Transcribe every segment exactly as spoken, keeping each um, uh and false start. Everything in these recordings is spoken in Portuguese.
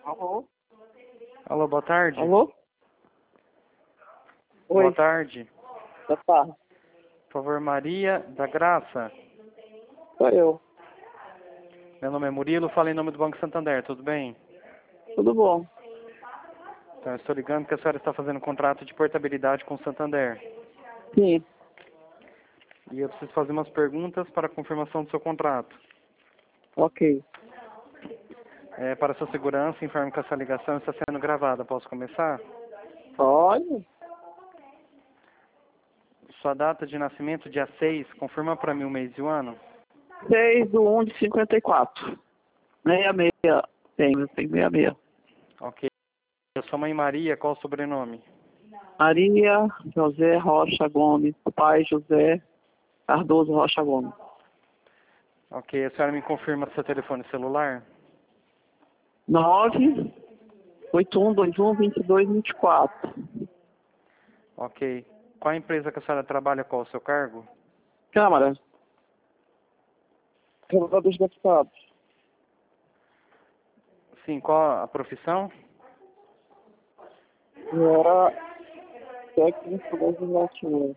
Alô? Alô, boa tarde. Alô? Oi. Boa tarde. Boa tarde. Por favor, Maria da Graça. Sou eu. Meu nome é Murilo, falo em nome do Banco Santander, tudo bem? Tudo bom? Então, eu estou ligando que a senhora está fazendo um contrato de portabilidade com o Santander. Sim. E eu preciso fazer umas perguntas para a confirmação do seu contrato. Ok. É, para sua segurança, informe que essa ligação está sendo gravada. Posso começar? Pode? Sua data de nascimento, dia seis, confirma para mim o mês e o ano? seis do um de cinquenta e quatro. Meia meia. Tem, eu tenho meia meia. Ok. Sua mãe Maria, qual o sobrenome? Maria José Rocha Gomes. O pai José Cardoso Rocha Gomes. Ok. A senhora me confirma seu telefone celular? nove oito um dois um dois dois dois quatro. Ok. Qual a empresa que a senhora trabalha? Qual o seu cargo? Câmara. Câmara dos Deputados. Sim, qual a profissão? Era técnico legislativo.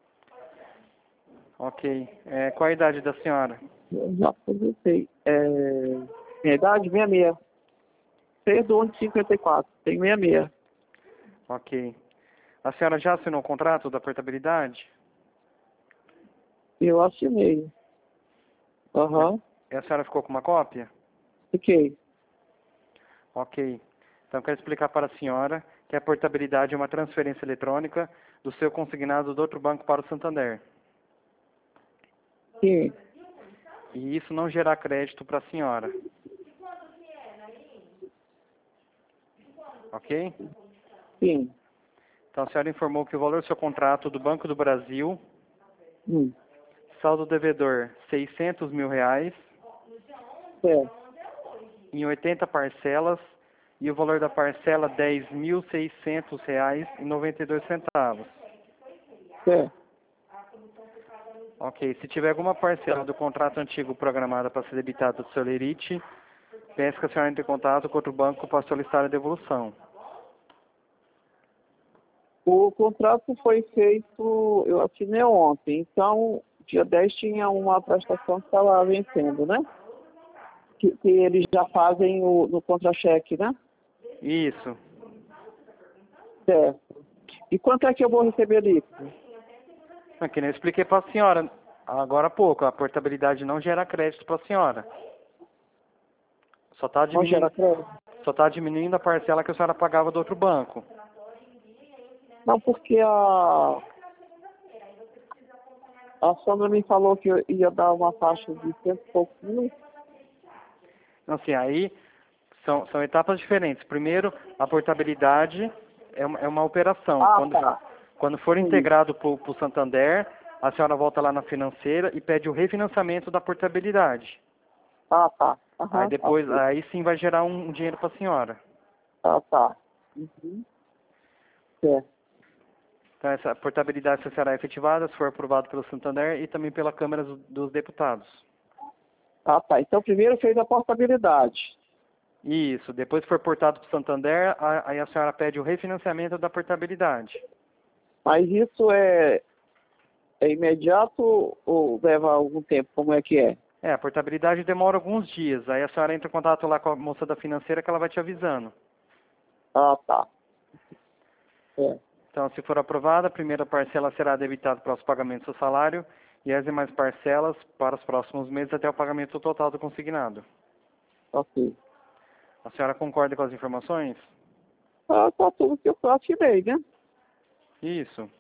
Ok. É, qual a idade da senhora? Eu já aposentei. É... Minha idade, meia meia. seis do um de cinquenta e quatro. Tem meia meia. Ok. A senhora já assinou o contrato da portabilidade? Eu assinei. Aham. E a senhora ficou com uma cópia? Fiquei. Ok. Então, quero explicar para a senhora que a portabilidade é uma transferência eletrônica do seu consignado do outro banco para o Santander. Sim. E isso não gerará crédito para a senhora. Ok? Sim. Então, a senhora informou que o valor do seu contrato do Banco do Brasil, Hum. saldo devedor seiscentos mil reais, Certo. em oitenta parcelas, e o valor da parcela dez mil seiscentos reais e noventa e dois centavos. Certo. Ok. Se tiver alguma parcela do contrato antigo programada para ser debitada do seu lerite, peço que a senhora entre em contato com outro banco para solicitar a devolução. O contrato foi feito, eu assinei ontem, então dia dez tinha uma prestação que estava vencendo, né? Que, que eles já fazem o, no contra-cheque, né? Isso. Certo. E quanto é que eu vou receber isso? Aqui nem eu expliquei para a senhora agora há pouco. A portabilidade não gera crédito para a senhora. Só está Não gera diminuindo, crédito? só tá diminuindo a parcela que a senhora pagava do outro banco. Não, porque a, a Sandra me falou que eu ia dar uma taxa de cento e poucos mil. Assim, aí são, são etapas diferentes. Primeiro, a portabilidade é uma, é uma operação. Ah, Quando, tá. quando for Sim. integrado para o Santander, a senhora volta lá na financeira e pede o refinanciamento da portabilidade. Ah, tá. Aí Aham, depois, ok. aí sim vai gerar um, um dinheiro para a senhora. Ah, tá. Uhum. Certo. Então essa portabilidade só será efetivada se for aprovado pelo Santander e também pela Câmara dos dos Deputados. Ah, tá. Então primeiro fez a portabilidade. Isso. Depois que for portado para o Santander, a- aí a senhora pede o refinanciamento da portabilidade. Mas isso é, é imediato ou leva algum tempo? Como é que é? É, a portabilidade demora alguns dias. Aí a senhora entra em contato lá com a moça da financeira que ela vai te avisando. Ah, tá. É. Então, se for aprovada, a primeira parcela será debitada para os pagamentos do salário e as demais parcelas para os próximos meses até o pagamento total do consignado. Ok. A senhora concorda com as informações? Ah, tá tudo que eu assinei, né? Isso.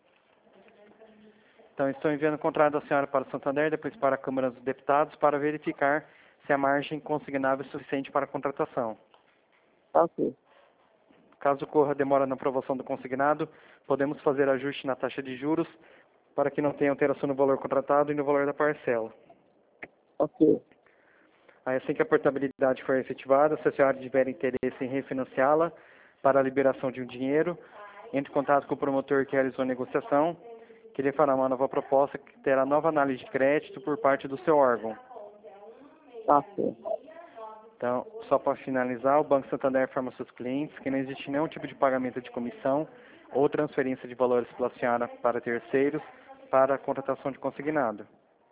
Então, estou enviando o contrato da senhora para o Santander, depois para a Câmara dos Deputados, para verificar se a margem consignável é suficiente para a contratação. Tá ok. Caso ocorra demora na aprovação do consignado, podemos fazer ajuste na taxa de juros para que não tenha alteração no valor contratado e no valor da parcela. Ok. Aí, assim que a portabilidade for efetivada, se a senhora tiver interesse em refinanciá-la para a liberação de um dinheiro, entre em contato com o promotor que realizou a negociação, que lhe fará uma nova proposta que terá nova análise de crédito por parte do seu órgão. Tá certo. Então, só para finalizar, o Banco Santander informa seus clientes que não existe nenhum tipo de pagamento de comissão ou transferência de valores pela senhora para terceiros para a contratação de consignado.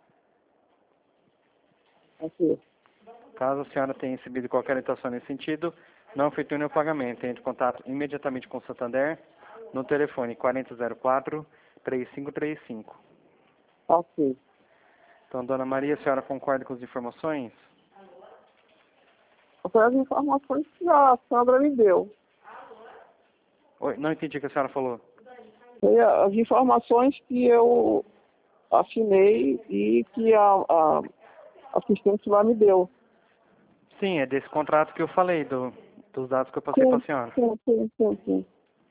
Ok. Caso a senhora tenha recebido qualquer orientação nesse sentido, não efetue nenhum pagamento. Entre em contato imediatamente com o Santander no telefone quatro zero quatro, três cinco três cinco. Ok. Então, dona Maria, a senhora concorda com as informações? Foi as informações que a Sandra me deu. Oi, não entendi o que a senhora falou. Foi as informações que eu assinei e que a, a assistente lá me deu. Sim, é desse contrato que eu falei, do, dos dados que eu passei para a senhora. Sim, sim, sim, sim.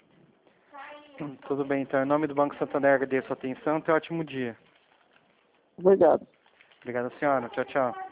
Tudo bem, então, em nome do Banco Santander, agradeço a atenção. Tenha um ótimo dia. Obrigado. Obrigado, senhora. Tchau, tchau.